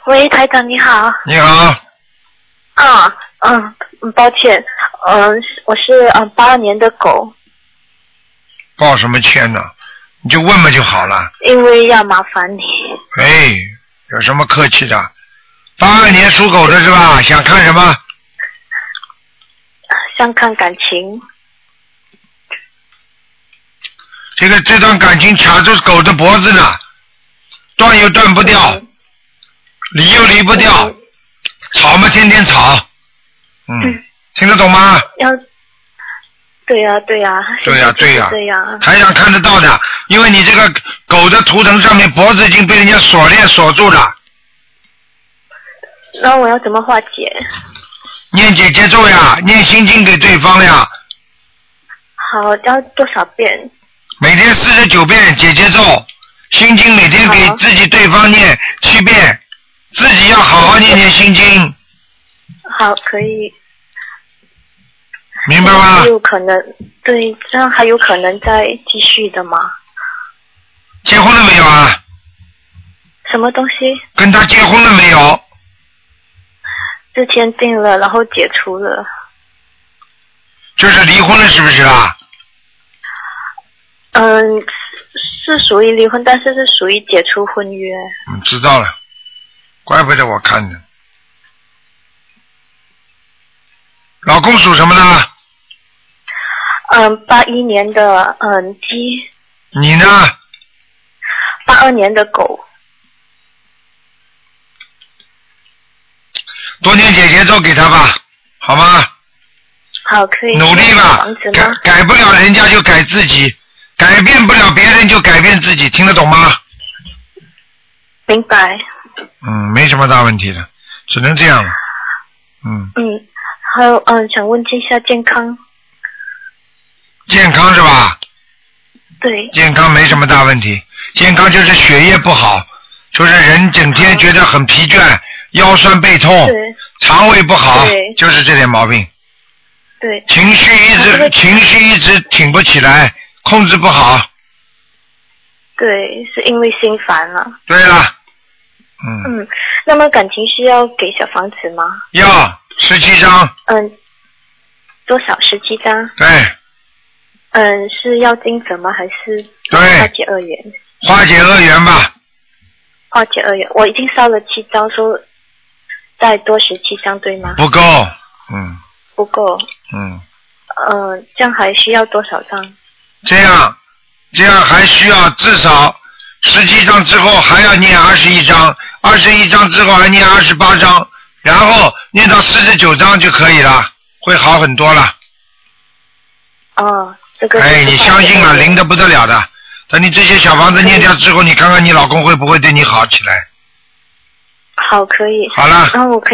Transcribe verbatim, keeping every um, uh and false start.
喂，台长你好。 你好。 啊，嗯，抱歉，嗯，我是嗯八二年的狗。 抱什么歉呢？你就问嘛就好了。 因为要麻烦你。 哎，有什么客气的？八二年属狗的是吧？想看什么？ 想看感情。 这个这段感情卡住狗的脖子呢，断又断不掉， 嗯、 离又离不掉，嗯、吵嘛天天吵，嗯，嗯听得懂吗？ 要，对呀、啊、对呀、啊。 对呀、啊、对呀、啊。 对呀。 台上看得到的，因为你这个狗的图腾上面脖子已经被人家锁链锁住了。 那我要怎么化解？ 念姐姐咒呀，念心经给对方呀。 好，要多少遍？ 每天四十九遍姐姐咒，心经每天给自己对方念七遍，自己要好好念念心经。 好，可以。 明白吗？ 还有可能，对，这样还有可能再继续的吗？ 结婚了没有啊？ 什么东西？ 跟他结婚了没有？ 之前定了，然后解除了。 就是离婚了，是不是啊？ 嗯，是属于离婚，但是是属于解除婚约。 嗯，知道了，怪不得我看的。老公属什么呢？ 嗯，八一年的嗯鸡。 你呢？ 八二年的狗。 多念姐姐咒给他吧，好吗？ 好，可以。 努力吧，改改不了人家就改自己，改变不了别人就改变自己，听得懂吗？ 明白。 嗯，没什么大问题的，只能这样了。嗯。 嗯，还有嗯，想问一下健康。 健康是吧？ 对。 健康没什么大问题，健康就是血液不好，就是人整天觉得很疲倦，腰酸背痛，肠胃不好，就是这点毛病。 对。 情绪一直情绪一直挺不起来，控制不好。 对，是因为心烦了。 对了。嗯。 嗯，那么感情需要给小房子吗？ 要，十七张。 嗯，多少？十七张。 对。 嗯，是要金子吗？还是对化解恶缘？ 化解恶缘吧。 化解恶缘，我已经烧了七张，说再多十七张，对吗？ 不够，嗯。 不够。 嗯。 呃，这样还需要多少张？ 这样，这样还需要至少十七张之后还要念二十一张，二十一张之后还念二十八张，然后念到四十九张就可以了，会好很多了。 哦，这个。 哎，你相信了，灵得不得了的。等你这些小房子念掉之后，你看看你老公会不会对你好起来？ 好，可以。 好了。 然后我可以。